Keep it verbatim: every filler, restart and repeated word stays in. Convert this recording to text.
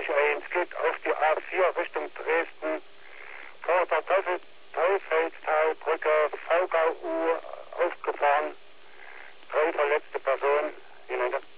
eins geht auf die A vier Richtung Dresden, vor der Teufel, Teufelstalbrücke, V G U aufgefahren, drei verletzte Personen,